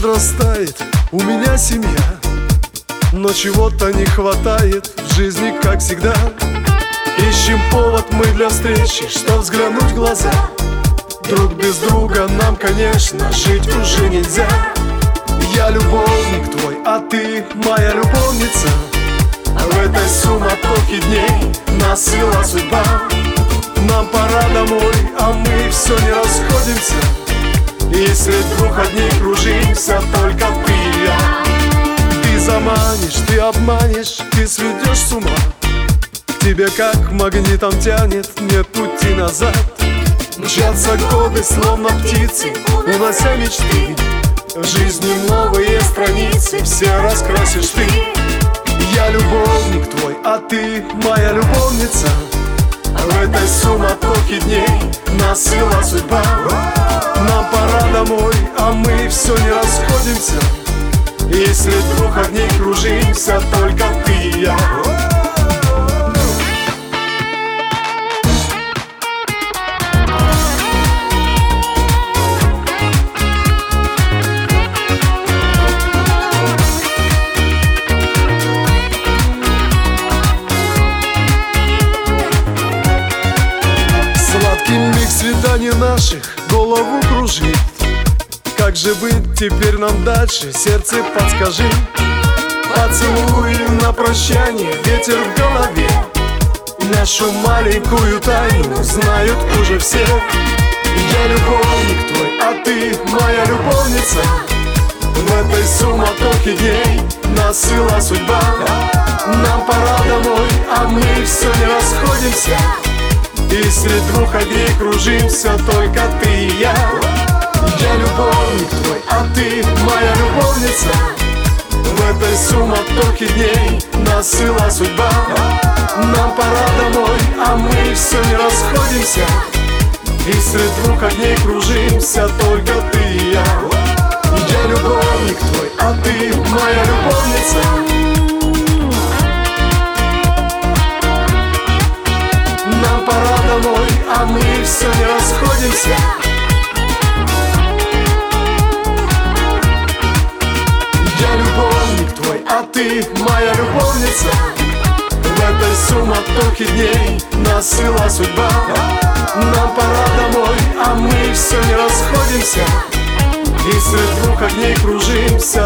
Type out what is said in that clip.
подрастает у меня семья, но чего-то не хватает в жизни, как всегда. Ищем повод мы для встречи, что взглянуть в глаза. Друг без друга нам, конечно, жить уже нельзя. Я любовник твой, а ты моя любовница. В этой суматохе дней нас свела судьба. Нам пора домой, а мы все не расходимся. И средь двух огней кружимся, только ты и я. Ты заманишь, ты обманешь, ты сведешь с ума. К тебе как магнитом тянет, нет пути назад. Мчатся годы, словно птицы, унося мечты. В жизни новые страницы, все раскрасишь ты. Я любовник твой, а ты моя любовница. В этой суматохе дней нас свела судьба. Нам пора домой, а мы все не расходимся. И средь двух огней кружимся, только ты и я. Миг свиданий наших голову кружит. Как же быть теперь нам дальше, сердце подскажи. Поцелуй на прощание, ветер в голове. Нашу маленькую тайну знают уже все. Я любовник твой, а ты моя любовница. В этой суматохе дней нас свела судьба. Нам пора домой, а мы все не расходимся. И средь двух огней кружимся, только ты и я. Я любовник твой, а ты моя любовница. В этой суматохе дней нас свела судьба. Нам пора домой, а мы все не расходимся. И средь двух огней кружимся, только ты и я. Я любовник твой, а ты моя любовница. Нам пора домой, а мы все не расходимся. Я любовник твой, а ты моя любовница. В этой суматохе дней нас свела судьба. Нам пора домой, а мы все не расходимся. И средь двух огней кружимся,